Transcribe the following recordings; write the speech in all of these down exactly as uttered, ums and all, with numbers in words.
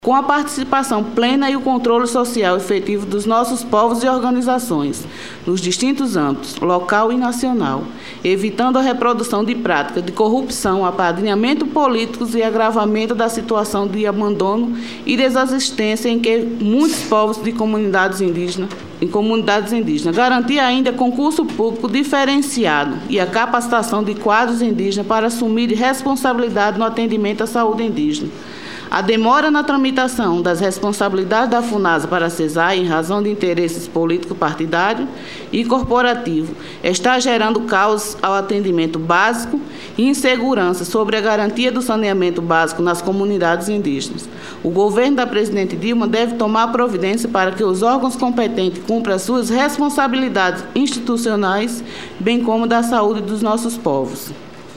com a participação plena e o controle social efetivo dos nossos povos e organizações, nos distintos âmbitos, local e nacional, evitando a reprodução de práticas de corrupção, apadrinhamento políticos e agravamento da situação de abandono e desassistência em que muitos povos de comunidades indígenas, em comunidades indígenas. Garantir ainda concurso público diferenciado e a capacitação de quadros indígenas para assumir responsabilidade no atendimento à saúde indígena. A demora na tramitação das responsabilidades da FUNASA para a CESAI, em razão de interesses político-partidários e corporativos, está gerando caos ao atendimento básico e insegurança sobre a garantia do saneamento básico nas comunidades indígenas. O governo da presidente Dilma deve tomar providência para que os órgãos competentes cumpram as suas responsabilidades institucionais, bem como da saúde dos nossos povos.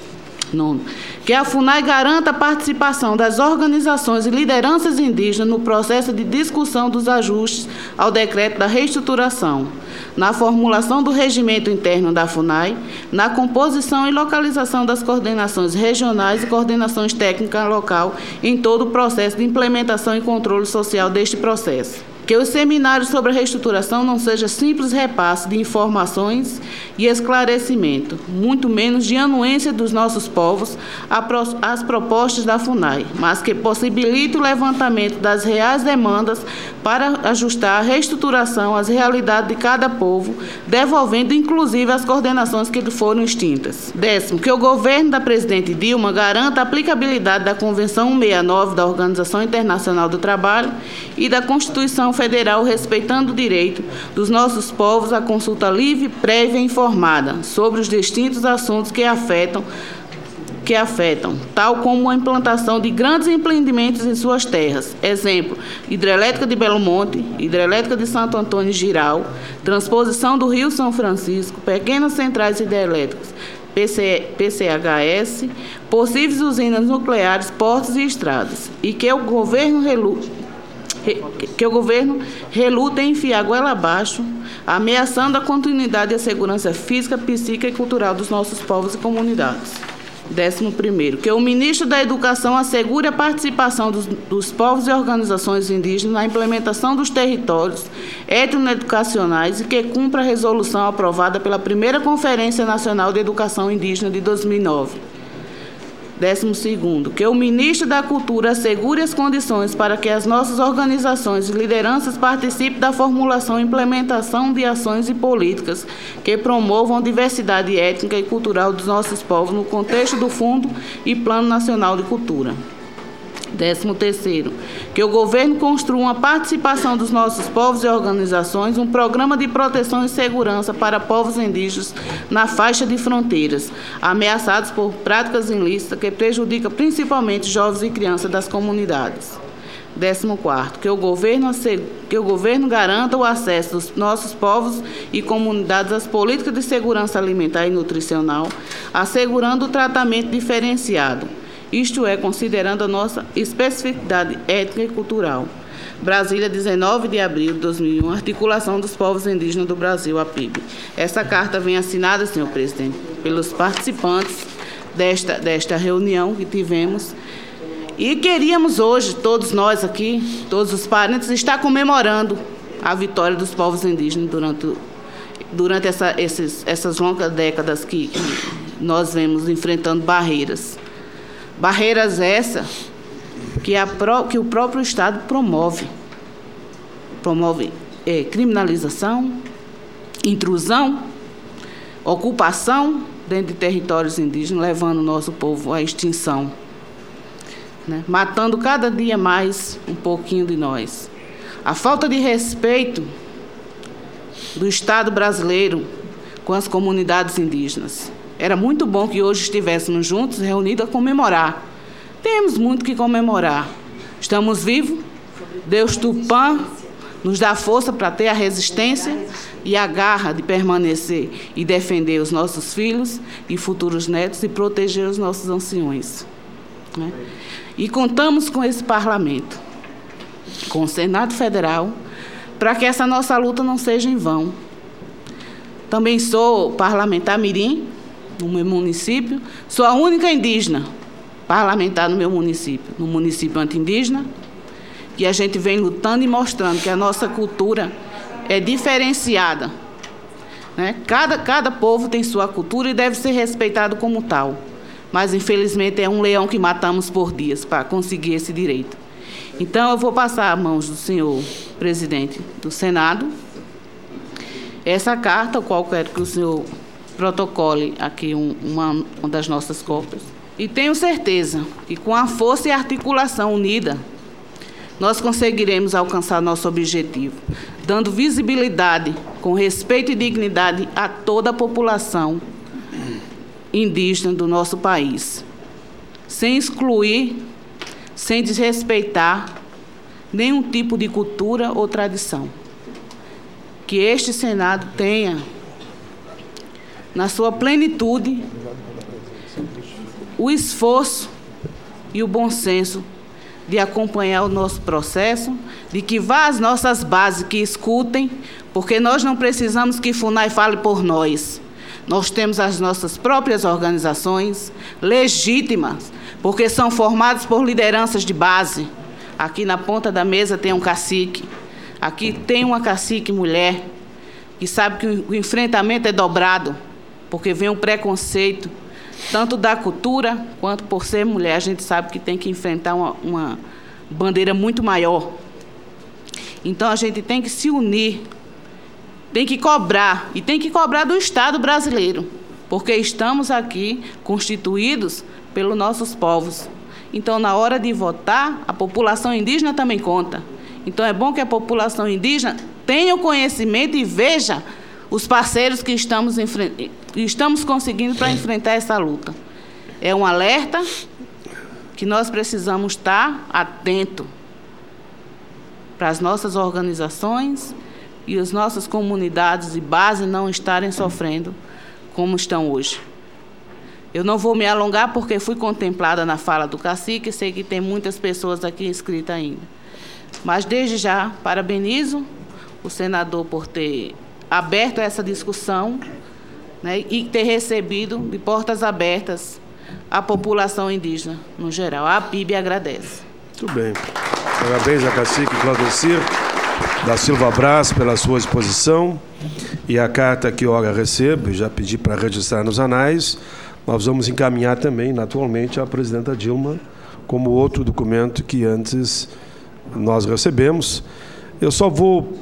Nono, que a FUNAI garanta a participação das organizações e lideranças indígenas no processo de discussão dos ajustes ao decreto da reestruturação, na formulação do regimento interno da FUNAI, na composição e localização das coordenações regionais e coordenações técnicas local em todo o processo de implementação e controle social deste processo. Que os seminários sobre a reestruturação não sejam simples repasse de informações e esclarecimento, muito menos de anuência dos nossos povos às propostas da FUNAI, mas que possibilite o levantamento das reais demandas para ajustar a reestruturação às realidades de cada povo, devolvendo inclusive as coordenações que foram extintas. Décimo, que o governo da presidente Dilma garanta a aplicabilidade da Convenção cento e sessenta e nove da Organização Internacional do Trabalho e da Constituição Federal, respeitando o direito dos nossos povos à consulta livre, prévia e informada sobre os distintos assuntos que afetam, que afetam, tal como a implantação de grandes empreendimentos em suas terras. Exemplo, hidrelétrica de Belo Monte, hidrelétrica de Santo Antônio e Giral, transposição do Rio São Francisco, pequenas centrais hidrelétricas, P C H S, possíveis usinas nucleares, portos e estradas, e que o governo relute que o governo reluta em enfiar a goela abaixo, ameaçando a continuidade e a segurança física, psíquica e cultural dos nossos povos e comunidades. Décimo primeiro, que o ministro da Educação assegure a participação dos, dos povos e organizações indígenas na implementação dos territórios etnoeducacionais e que cumpra a resolução aprovada pela primeira Conferência Nacional de Educação Indígena de dois mil e nove. Décimo segundo, que o ministro da Cultura assegure as condições para que as nossas organizações e lideranças participem da formulação e implementação de ações e políticas que promovam a diversidade étnica e cultural dos nossos povos no contexto do Fundo e Plano Nacional de Cultura. Décimo terceiro, que o governo construa uma participação dos nossos povos e organizações, um programa de proteção e segurança para povos indígenas na faixa de fronteiras, ameaçados por práticas ilícitas que prejudicam principalmente jovens e crianças das comunidades. Décimo quarto, que o governo, que o governo garanta o acesso dos nossos povos e comunidades às políticas de segurança alimentar e nutricional, assegurando o tratamento diferenciado. Isto é, considerando a nossa especificidade étnica e cultural. Brasília, dezenove de abril de dois mil e um, Articulação dos Povos Indígenas do Brasil, a P I B. Essa carta vem assinada, senhor presidente, pelos participantes desta, desta reunião que tivemos. E queríamos hoje, todos nós aqui, todos os parentes, estar comemorando a vitória dos povos indígenas durante, durante essa, esses, essas longas décadas que, que nós vemos enfrentando barreiras. Barreiras essas que, a pró, que o próprio Estado promove. Promove é, criminalização, intrusão, ocupação dentro de territórios indígenas, levando o nosso povo à extinção, né? Matando cada dia mais um pouquinho de nós. A falta de respeito do Estado brasileiro com as comunidades indígenas. Era muito bom que hoje estivéssemos juntos, reunidos, a comemorar. Temos muito que comemorar. Estamos vivos. Deus Tupã nos dá força para ter a resistência e a garra de permanecer e defender os nossos filhos e futuros netos e proteger os nossos anciões, né? E contamos com esse parlamento, com o Senado Federal, para que essa nossa luta não seja em vão. Também sou parlamentar mirim, no meu município, sou a única indígena parlamentar no meu município, no município anti-indígena, que a gente vem lutando e mostrando que a nossa cultura é diferenciada, né? Cada, cada povo tem sua cultura e deve ser respeitado como tal. Mas, infelizmente, é um leão que matamos por dias para conseguir esse direito. Então, eu vou passar às mãos do senhor presidente do Senado essa carta, o qual quero que o senhor protocole aqui um, uma, uma das nossas cópias. E tenho certeza que, com a força e a articulação unida, nós conseguiremos alcançar nosso objetivo, dando visibilidade, com respeito e dignidade a toda a população indígena do nosso país, sem excluir, sem desrespeitar nenhum tipo de cultura ou tradição. Que este Senado tenha, na sua plenitude, o esforço e o bom senso de acompanhar o nosso processo, de que vá às nossas bases, que escutem, porque nós não precisamos que FUNAI fale por nós. Nós temos as nossas próprias organizações legítimas, porque são formadas por lideranças de base. Aqui na ponta da mesa tem um cacique, aqui tem uma cacique mulher, que sabe que o enfrentamento é dobrado, porque vem o preconceito, tanto da cultura, quanto por ser mulher, a gente sabe que tem que enfrentar uma, uma bandeira muito maior. Então, a gente tem que se unir, tem que cobrar, e tem que cobrar do Estado brasileiro, porque estamos aqui constituídos pelos nossos povos. Então, na hora de votar, a população indígena também conta. Então, é bom que a população indígena tenha o conhecimento e veja os parceiros que estamos, que estamos conseguindo para enfrentar essa luta. É um alerta que nós precisamos estar atentos para as nossas organizações e as nossas comunidades de base não estarem sofrendo como estão hoje. Eu não vou me alongar porque fui contemplada na fala do cacique e sei que tem muitas pessoas aqui inscritas ainda. Mas, desde já, parabenizo o senador por ter aberto essa discussão, né, e ter recebido de portas abertas a população indígena no geral. A P I B agradece. Muito bem. Parabéns a cacique Claudecir da Silva Braz pela sua exposição. E a carta que ora recebo, já pedi para registrar nos anais, nós vamos encaminhar também, naturalmente, à presidenta Dilma, como outro documento que antes nós recebemos. Eu só vou...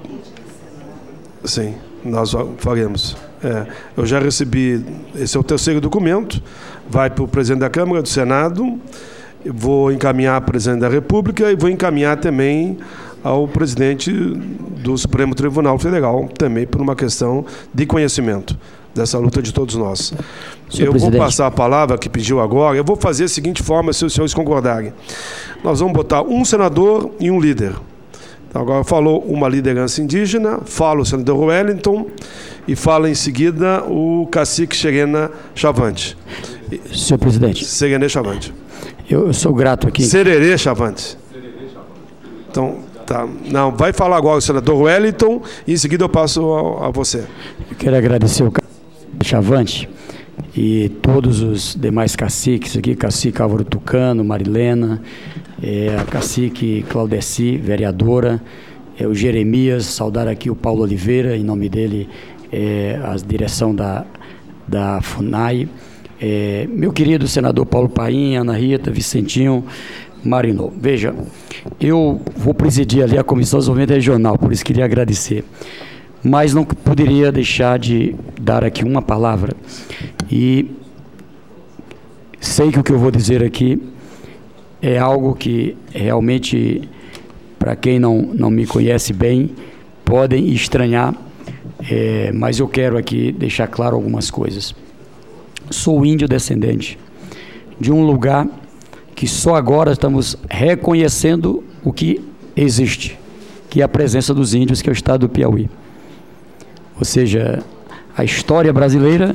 Sim, nós faremos. É, eu já recebi, esse é o terceiro documento, vai para o presidente da Câmara, do Senado, vou encaminhar ao presidente da República e vou encaminhar também ao presidente do Supremo Tribunal Federal, também por uma questão de conhecimento dessa luta de todos nós. Senhor eu presidente. Vou passar a palavra que pediu agora, eu vou fazer da seguinte forma, se os senhores concordarem. Nós vamos botar um senador e um líder. Então, agora falou uma liderança indígena, fala o senador Wellington e fala em seguida o cacique Serena Chavante. Senhor presidente. Serena Chavante. Eu, eu sou grato aqui. Sererê Chavante. Então, tá. Não, vai falar agora o senador Wellington e em seguida eu passo a, a você. Eu quero agradecer o cacique Chavante e todos os demais caciques aqui, cacique Álvaro Tucano, Marilena, é, a cacique Claudeci, vereadora, é, o Jeremias, saudar aqui o Paulo Oliveira, em nome dele, é, a direção da, da FUNAI, é, meu querido senador Paulo Paim, Ana Rita, Vicentinho, Marino. Veja, eu vou presidir ali a Comissão de Desenvolvimento Regional, por isso queria agradecer. Mas não poderia deixar de dar aqui uma palavra. E sei que o que eu vou dizer aqui é algo que realmente, para quem não, não me conhece bem, podem estranhar, é, mas eu quero aqui deixar claro algumas coisas. Sou índio descendente de um lugar que só agora estamos reconhecendo o que existe, que é a presença dos índios, que é o estado do Piauí. Ou seja, a história brasileira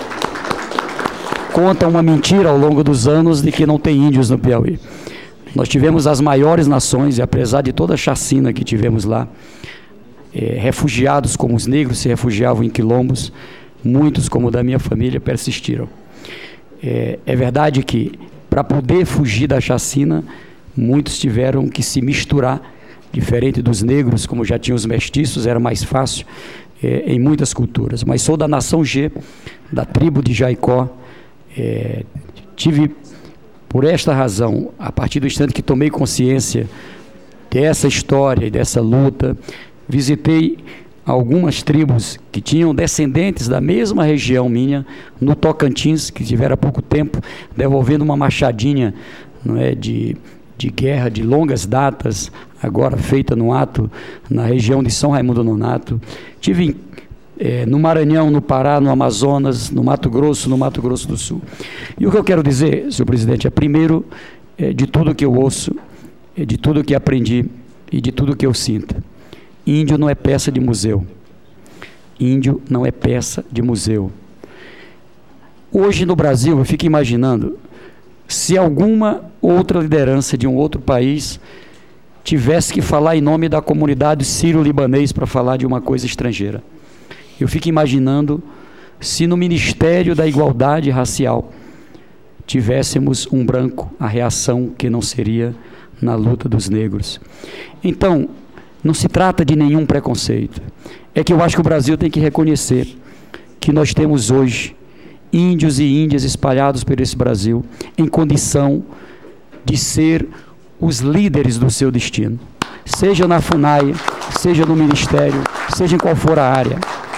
conta uma mentira ao longo dos anos de que não tem índios no Piauí. Nós tivemos as maiores nações, e apesar de toda a chacina que tivemos lá, é, refugiados como os negros se refugiavam em quilombos, muitos, como o da minha família, persistiram. É, é verdade que, para poder fugir da chacina, muitos tiveram que se misturar, diferente dos negros, como já tinham os mestiços, era mais fácil é, em muitas culturas. Mas sou da nação G, da tribo de Jaicó. É, tive, por esta razão, a partir do instante que tomei consciência dessa história e dessa luta, visitei algumas tribos que tinham descendentes da mesma região minha, no Tocantins, que tiveram há pouco tempo, devolvendo uma machadinha, não é, de, de guerra de longas datas, agora feita no ato na região de São Raimundo Nonato. Tive é, no Maranhão, no Pará, no Amazonas, no Mato Grosso, no Mato Grosso do Sul. E o que eu quero dizer, senhor presidente, é primeiro, é, de tudo que eu ouço, é, de tudo que aprendi e de tudo que eu sinto. Índio não é peça de museu. Índio não é peça de museu. Hoje no Brasil, eu fico imaginando, se alguma outra liderança de um outro país tivesse que falar em nome da comunidade sírio-libanês para falar de uma coisa estrangeira. Eu fico imaginando se no Ministério da Igualdade Racial tivéssemos um branco, a reação que não seria na luta dos negros. Então, não se trata de nenhum preconceito. É que eu acho que o Brasil tem que reconhecer que nós temos hoje índios e índias espalhados por esse Brasil em condição de ser os líderes do seu destino. Seja na FUNAI, seja no Ministério, seja em qual for a área.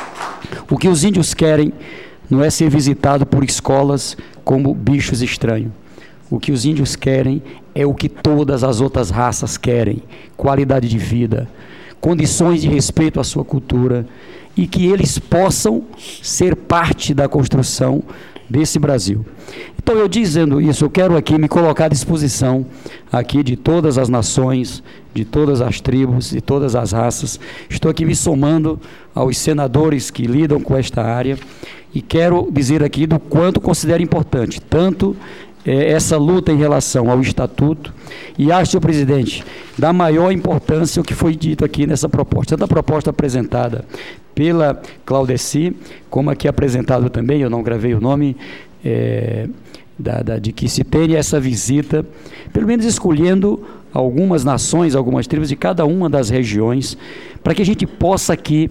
O que os índios querem não é ser visitado por escolas como bichos estranhos. O que os índios querem é o que todas as outras raças querem: qualidade de vida, condições de respeito à sua cultura, e que eles possam ser parte da construção desse Brasil. Então, eu dizendo isso, eu quero aqui me colocar à disposição aqui de todas as nações, de todas as tribos, de todas as raças. Estou aqui me somando aos senadores que lidam com esta área e quero dizer aqui do quanto considero importante, tanto é, essa luta em relação ao Estatuto, e acho, senhor presidente, da maior importância o que foi dito aqui nessa proposta, tanto a proposta apresentada pela Claudeci, como aqui apresentado também, eu não gravei o nome, é, da, da, de que se tenha essa visita, pelo menos escolhendo algumas nações, algumas tribos de cada uma das regiões, para que a gente possa aqui,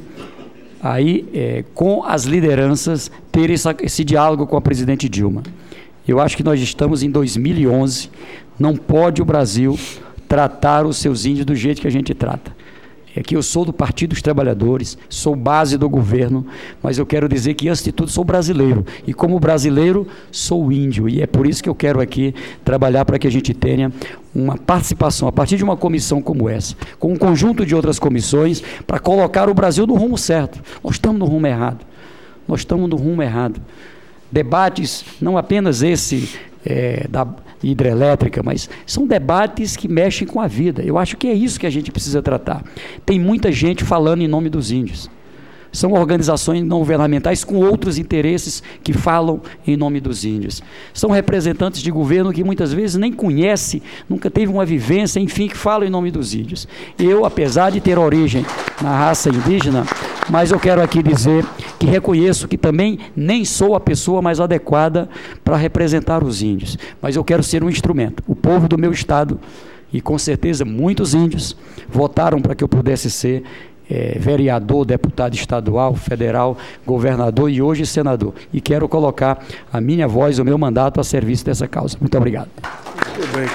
aí, é, com as lideranças, ter essa, esse diálogo com a presidente Dilma. Eu acho que nós estamos em dois mil e onze, não pode o Brasil tratar os seus índios do jeito que a gente trata. É que eu sou do Partido dos Trabalhadores, sou base do governo, mas eu quero dizer que, antes de tudo, sou brasileiro. E como brasileiro, sou índio. E é por isso que eu quero aqui trabalhar para que a gente tenha uma participação, a partir de uma comissão como essa, com um conjunto de outras comissões, para colocar o Brasil no rumo certo. Nós estamos no rumo errado. Nós estamos no rumo errado. Debates, não apenas esse é, da hidrelétrica, mas são debates que mexem com a vida. Eu acho que é isso que a gente precisa tratar. Tem muita gente falando em nome dos índios. São organizações não governamentais com outros interesses que falam em nome dos índios. São representantes de governo que muitas vezes nem conhece, nunca teve uma vivência, enfim, que falam em nome dos índios. Eu, apesar de ter origem na raça indígena, mas eu quero aqui dizer que reconheço que também nem sou a pessoa mais adequada para representar os índios, mas eu quero ser um instrumento. O povo do meu estado, e com certeza muitos índios, votaram para que eu pudesse ser É, vereador, deputado estadual, federal, governador e hoje senador. E quero colocar a minha voz, o meu mandato a serviço dessa causa. Muito obrigado. Muito bem.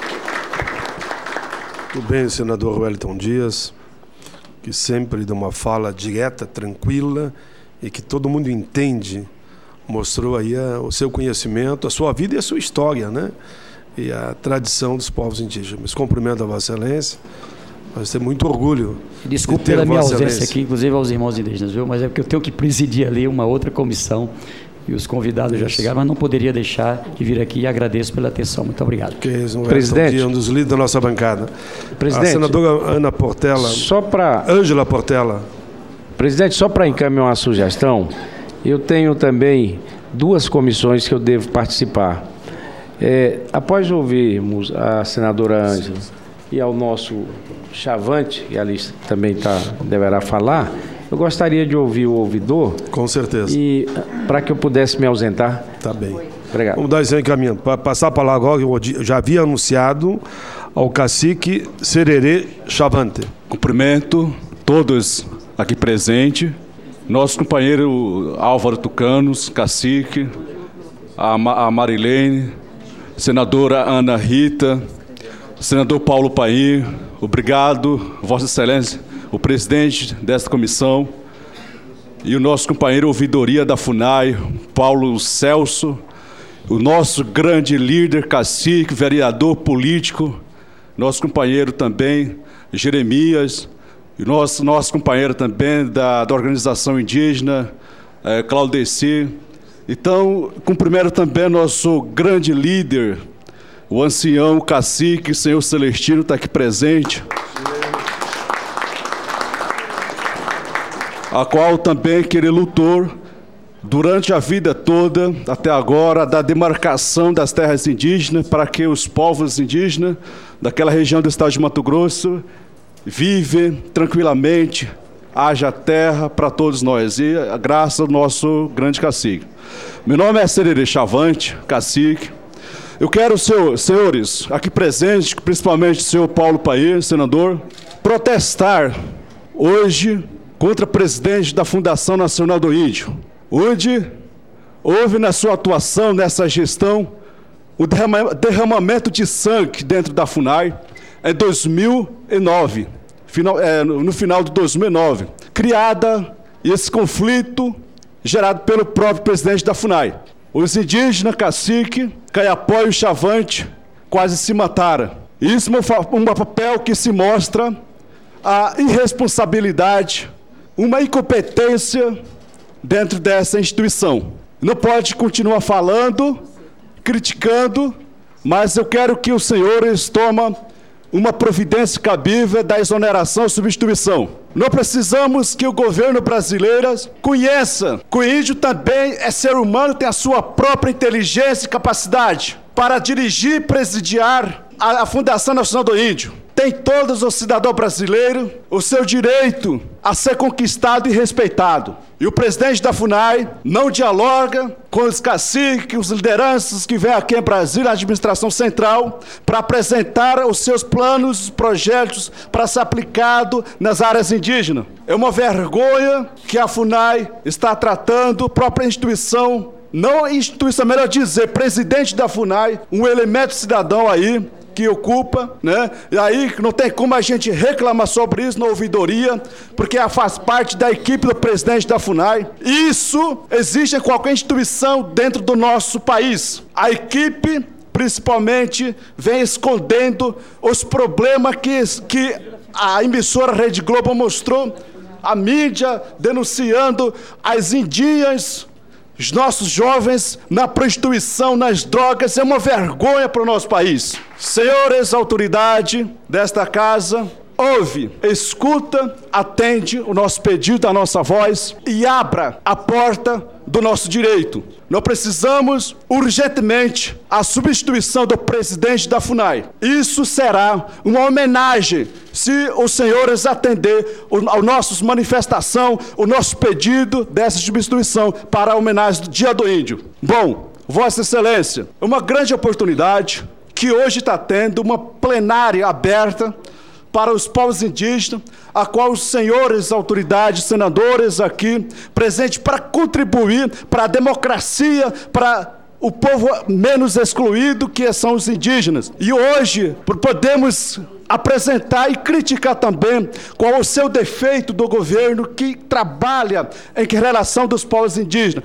Muito bem, senador Wellington Dias, que sempre dá uma fala direta, tranquila e que todo mundo entende. Mostrou aí a, o seu conhecimento, a sua vida e a sua história, né? E a tradição dos povos indígenas. Cumprimento a Vossa Excelência. Nós temos muito orgulho. Desculpe pela minha ausência aqui, inclusive aos irmãos indígenas, viu? Mas é porque eu tenho que presidir ali uma outra comissão e os convidados já chegaram, mas não poderia deixar de vir aqui e agradeço pela atenção. Muito obrigado. Um presidente, um dos líderes da nossa bancada. Presidente, a senadora Ana Portela. Só para Ângela Portela. Presidente, só para encaminhar uma sugestão, eu tenho também duas comissões que eu devo participar. É, após ouvirmos a senadora Ângela e ao nosso Chavante, que ali também tá, deverá falar, eu gostaria de ouvir o ouvidor. Com certeza. E para que eu pudesse me ausentar. Tá bem. Obrigado. Vamos dar esse encaminhamento. Para passar a palavra agora, eu já havia anunciado ao cacique Sererê Chavante. Cumprimento todos aqui presentes, nosso companheiro Álvaro Tucanos, cacique, a, Ma- a Marilene, senadora Ana Rita, senador Paulo Paim, obrigado, Vossa Excelência, o presidente desta comissão, e o nosso companheiro ouvidoria da FUNAI, Paulo Celso, o nosso grande líder, cacique, vereador político, nosso companheiro também, Jeremias, e nosso, nosso companheiro também da, da organização indígena, é, Claudeci. Então, cumprimento também nosso grande líder, o ancião, o cacique, senhor Celestino, está aqui presente, a qual também que ele lutou durante a vida toda, até agora, da demarcação das terras indígenas, para que os povos indígenas daquela região do estado de Mato Grosso vivem tranquilamente, haja terra para todos nós, e graças ao nosso grande cacique. Meu nome é Sererê Chavante, cacique. Eu quero, seu, senhores, aqui presentes, principalmente o senhor Paulo Paim, senador, protestar hoje contra o presidente da Fundação Nacional do Índio, onde houve na sua atuação, nessa gestão, o derrama, derramamento de sangue dentro da FUNAI em dois mil e nove, final, é, no final de dois mil e nove, criada esse conflito gerado pelo próprio presidente da FUNAI. Os indígenas, cacique, Caiapó e o Chavante quase se mataram. Isso é um papel que se mostra a irresponsabilidade, uma incompetência dentro dessa instituição. Não pode continuar falando, criticando, mas eu quero que os senhores tomem uma providência cabível da exoneração e substituição. Nós precisamos que o governo brasileiro conheça que o índio também é ser humano, tem a sua própria inteligência e capacidade para dirigir e presidiar a, a Fundação Nacional do Índio. Tem todos os cidadãos brasileiros o seu direito a ser conquistado e respeitado. E o presidente da FUNAI não dialoga com os caciques, os lideranças que vêm aqui em Brasília, a administração central, para apresentar os seus planos, projetos para ser aplicado nas áreas indígenas. É uma vergonha que a FUNAI está tratando, a própria instituição, não instituição, melhor dizer, presidente da FUNAI, um elemento cidadão aí, que ocupa, né? E aí não tem como a gente reclamar sobre isso na ouvidoria, porque ela faz parte da equipe do presidente da FUNAI. Isso existe em qualquer instituição dentro do nosso país. A equipe, principalmente, vem escondendo os problemas que, que a emissora Rede Globo mostrou, a mídia denunciando as indígenas, os nossos jovens na prostituição, nas drogas. É uma vergonha para o nosso país. Senhores, autoridade desta casa, ouve, escuta, atende o nosso pedido, a nossa voz e abra a porta do nosso direito. Nós precisamos urgentemente a substituição do presidente da FUNAI. Isso será uma homenagem se os senhores atender a nossa manifestação, o nosso pedido dessa substituição para a homenagem do Dia do Índio. Bom, Vossa Excelência, uma grande oportunidade que hoje está tendo uma plenária aberta para os povos indígenas, a qual os senhores autoridades, senadores aqui, presentes para contribuir para a democracia, para o povo menos excluído, que são os indígenas. E hoje podemos apresentar e criticar também qual é o seu defeito do governo que trabalha em relação dos povos indígenas.